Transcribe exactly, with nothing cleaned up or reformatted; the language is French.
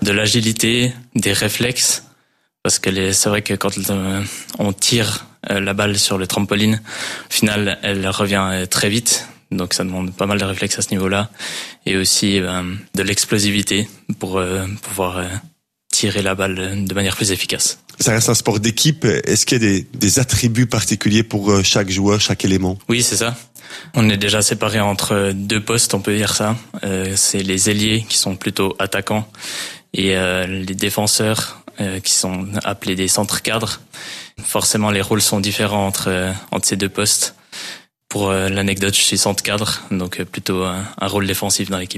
de l'agilité, des réflexes, parce que les, c'est vrai que quand euh, on tire euh, la balle sur le trampoline, au final, elle revient euh, très vite. Donc ça demande pas mal de réflexes à ce niveau-là. Et aussi euh, de l'explosivité pour euh, pouvoir euh, tirer la balle de manière plus efficace. Ça reste un sport d'équipe. Est-ce qu'il y a des, des attributs particuliers pour chaque joueur, chaque élément? Oui, c'est ça. On est déjà séparés entre deux postes, on peut dire ça. Euh, c'est les ailiers qui sont plutôt attaquants et euh, les défenseurs euh, qui sont appelés des centres cadres. Forcément, les rôles sont différents entre euh, entre ces deux postes. Pour euh, l'anecdote, je suis centre cadre, donc euh, plutôt un, un rôle défensif dans l'équipe.